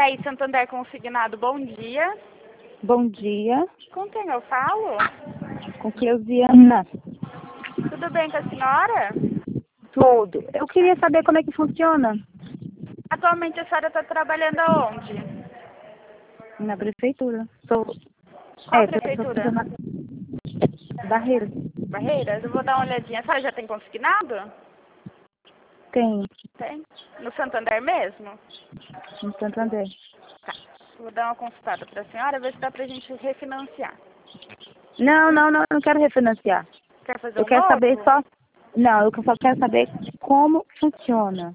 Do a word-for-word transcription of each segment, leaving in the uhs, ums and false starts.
Thaís Santander Consignado, bom dia. Bom dia, Com quem eu falo? com Cleusiana. Tudo bem com a senhora? Tudo. Eu queria saber como é que funciona Atualmente a senhora está trabalhando aonde? na prefeitura. Sou, Qual é, sou prefeitura? funcionária Barreira. Barreiras? Eu vou dar uma olhadinha. A senhora já tem consignado? Tem, Tem. No Santander mesmo? em Santander. Tá. Vou dar uma consultada para a senhora, ver se dá para a gente refinanciar. Não, não, não, eu não quero refinanciar. Quer fazer Eu um quero novo? saber só... Não, eu só quero saber como funciona.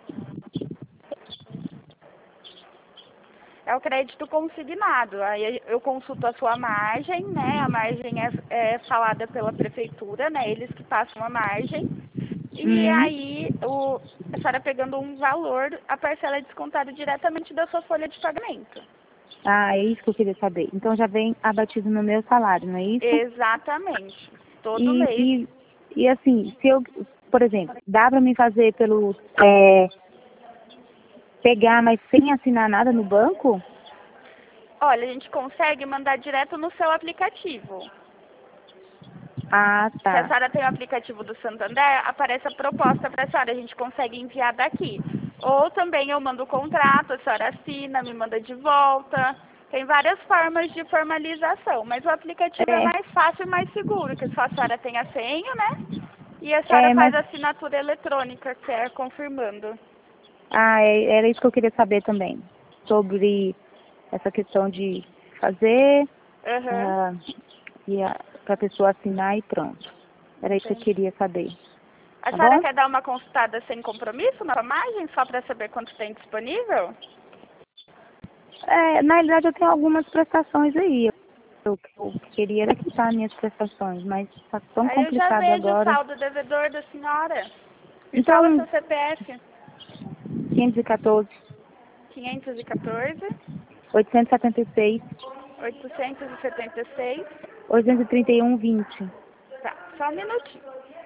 É o crédito consignado. Aí eu consulto a sua margem, né? A margem é, é falada pela prefeitura, né? Eles que passam a margem. E Hum. aí o, a senhora pegando um valor, a parcela é descontada diretamente da sua folha de pagamento. Ah, é isso que eu queria saber. Então já vem abatido no meu salário, não é isso? Exatamente. Todo E, mês. e, e assim, se eu, por exemplo, dá pra mim fazer pelo... É, pegar, mas sem assinar nada no banco? Olha, a gente consegue mandar direto no seu aplicativo. Ah, Se a tá. senhora tem o aplicativo do Santander, aparece a proposta para a senhora, a gente consegue enviar daqui. Ou também eu mando o contrato, a senhora assina, me manda de volta. Tem várias formas de formalização, mas o aplicativo é É, mais fácil e mais seguro, que só a senhora tem a senha, né? E a senhora é, faz mas... a assinatura eletrônica, que é confirmando. Ah, é, era isso que eu queria saber também. Sobre essa questão de fazer Aham, ah, e a, pra pessoa assinar e pronto. Era isso que eu entendi. queria saber. A Tá senhora bom? quer dar uma consultada sem compromisso na sua margem, só para saber quanto tem disponível? É, na realidade eu tenho algumas prestações aí. Eu, eu queria era quitar minhas prestações, mas tá tão Aí eu já complicado vejo o agora. saldo devedor da senhora. Me fala Então, seu C P F. quinhentos e quatorze, quinhentos e quatorze, oitocentos e setenta e seis, oitocentos e setenta e seis. oitocentos e trinta e um, vinte. Tá, só um minutinho.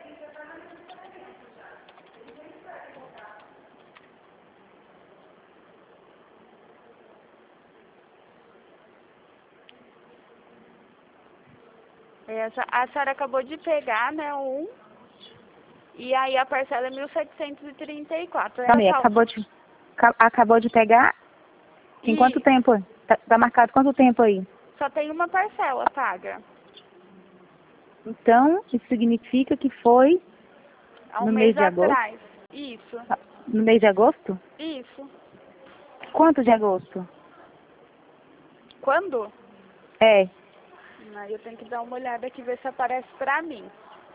Essa, a senhora acabou de pegar, né, um. E aí a parcela é mil setecentos e trinta e quatro. Também, Essa, acabou de, ca- acabou de pegar? Em quanto e tempo? Tá, tá marcado quanto tempo aí? só tem uma parcela paga. Então, isso significa que foi Há um no mês mês de agosto? atrás. Isso, No mês de agosto? isso. Quanto de agosto? Quando? É. Aí eu tenho que dar uma olhada aqui, ver se aparece pra mim.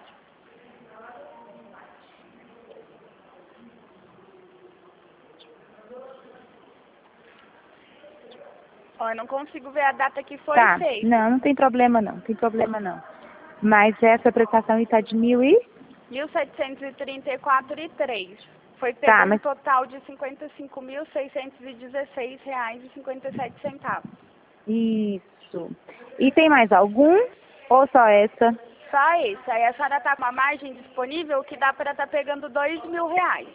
Ó, eu não consigo ver a data que foi Tá. feita. Não, não tem problema não, não tem problema não. Mas essa prestação aí tá de mil e... mil setecentos e trinta e quatro e três. Foi pego Tá, um mas... total de cinquenta e cinco mil seiscentos e dezesseis reais e cinquenta e sete centavos. Isso. E tem mais algum? Ou só essa? Só isso. Aí a senhora tá com uma margem disponível que dá para estar pegando dois mil reais.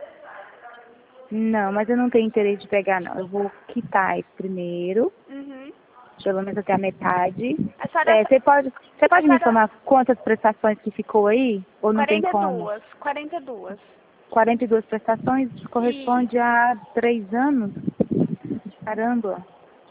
Não, mas eu não tenho interesse de pegar não. Eu vou quitar esse primeiro. Uhum. Pelo menos até a metade. A senhora... É, você pode, você A pode me senhora... informar quantas prestações que ficou aí? Ou não tem quarenta e como? duas. quarenta e duas. quarenta e duas prestações E corresponde a três anos? Caramba,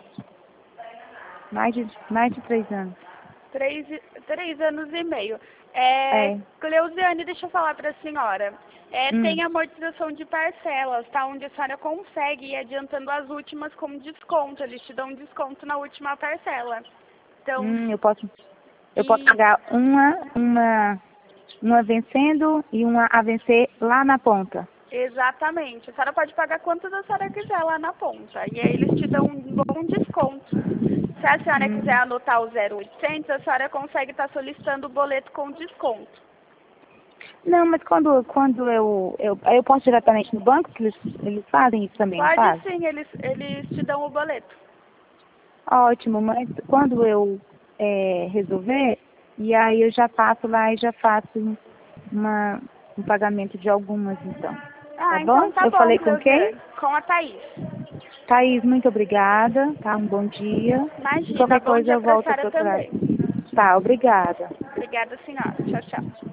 mais de, mais de três anos. três, três anos e meio. É, É. Cleusiane, deixa eu falar para a senhora. É, Hum, tem amortização de parcelas, tá? Onde a senhora consegue ir adiantando as últimas com desconto. Eles te dão um desconto na última parcela. Então, hum, eu posso, eu posso e pagar uma, uma, uma vencendo e uma a vencer lá na ponta. exatamente. A senhora pode pagar quantas a senhora quiser lá na ponta. E aí eles te dão um bom desconto. Se a senhora quiser Hum. anotar o zero oitocentos, a senhora consegue estar solicitando o boleto com desconto. Não, mas quando, quando eu, eu, aí eu posso diretamente no banco, que eles, eles fazem isso também, não Pode fazem? sim, eles, eles te dão o boleto. Ótimo, mas quando eu é, resolver, e aí eu já passo lá e já faço uma, um pagamento de algumas, então. Tá Ah, bom? então tá Eu bom, falei com quem? Cleusiane. Com a Thaís. Thaís, muito obrigada, tá? Um bom dia. Imagina, Qualquer bom coisa dia eu para a volto a senhora procurar. também. Tá, obrigada. Obrigada, senhora. Tchau, tchau.